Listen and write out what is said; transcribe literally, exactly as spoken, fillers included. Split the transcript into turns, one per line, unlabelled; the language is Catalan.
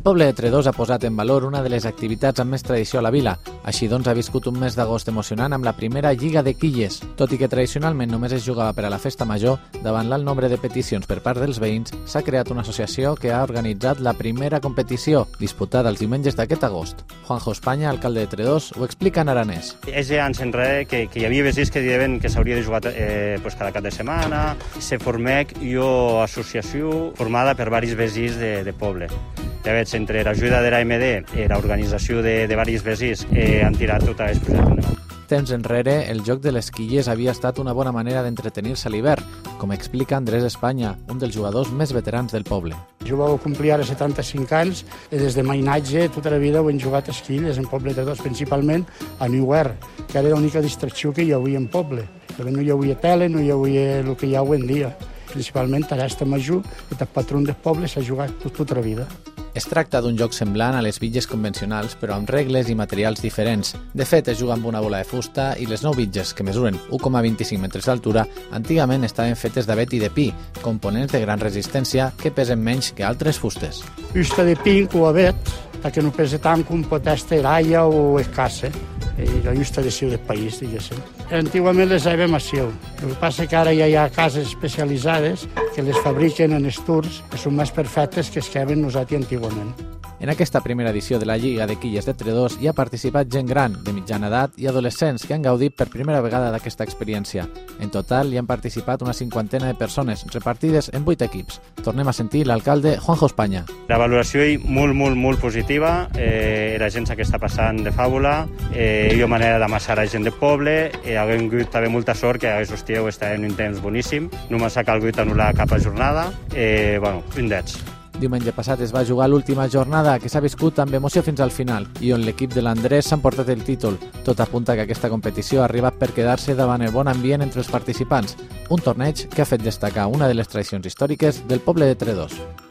poble de Tredòs ha posat en valor una de les activitats amb més tradició a la vila. Així doncs, ha viscut un mes d'agost emocionant amb la primera Lliga de Quilles. Tot i que tradicionalment només es jugava per a la festa major, davant l'alt nombre de peticions per part dels veïns, s'ha creat una associació que ha organitzat la primera competició, disputada els diumenges d'aquest agost. Juanjo Espanya, alcalde de Tredòs, ho explica en aranès.
És ja anys enrere que, que hi havia veïns que diuen que s'hauria de jugar eh, pues cada cap de setmana. Se formec jo associació formada per varis veïns de, de poble. Ja veig, entre l'ajuda de l'A M D i l'organització de, de varis veïns eh, han tirat tot aquest projecte endavant.
Temps enrere, el joc de les quilles havia estat una bona manera d'entretenir-se a l'hivern, com explica Andrés Espanya, un dels jugadors més veterans del poble.
Jo vau complir ara setanta-cinc anys i des de mainatge tota la vida ho hem jugat a quilles en poble de Tredòs, principalment a New Air, que era l'única distracció que hi havia en poble. Però no hi havia tele, no hi havia el que hi ha avui en dia. Principalment a l'esta major, i el patró del poble s'ha jugat tota la vida.
Es tracta d'un joc semblant a les bitlles convencionals, però amb regles i materials diferents. De fet, es juga amb una bola de fusta i les nou bitlles, que mesuren u coma vint-i-cinc metres d'altura, antigament estaven fetes d'avet i de pi, components de gran resistència que pesen menys que altres fustes.
Fusta de pinc o avet, perquè no pesa tant com pot estar l'aia o escassa. I la justa de siu del país, diguéssim. Antigament les havia massiu. El que passa que ara ja hi ha cases especialitzades que les fabriquen en esturs que són més perfectes que es que havien nosaltres antigament.
En aquesta primera edició de la Lliga de Quilles de Tredòs hi ha participat gent gran, de mitjana edat i adolescents que han gaudit per primera vegada d'aquesta experiència. En total hi han participat una cinquantena de persones, repartides en vuit equips. Tornem a sentir l'alcalde Juanjo Espanya.
La valoració és molt, molt, molt positiva. Eh, la gent que està passant de fàbula, eh, hi ha manera d'amassar la gent del poble, eh, haguem hagut també molta sort que aquest hostiu està en un temps boníssim, només ha calgut anul·lar cap a jornada, eh, bueno, indets.
Diumenge passat es va jugar l'última jornada, que s'ha viscut amb emoció fins al final, i on l'equip de l'Andrés s'ha emportat el títol. Tot apunta que aquesta competició ha arribat per quedar-se davant el bon ambient entre els participants, un torneig que ha fet destacar una de les tradicions històriques del poble de Tredòs.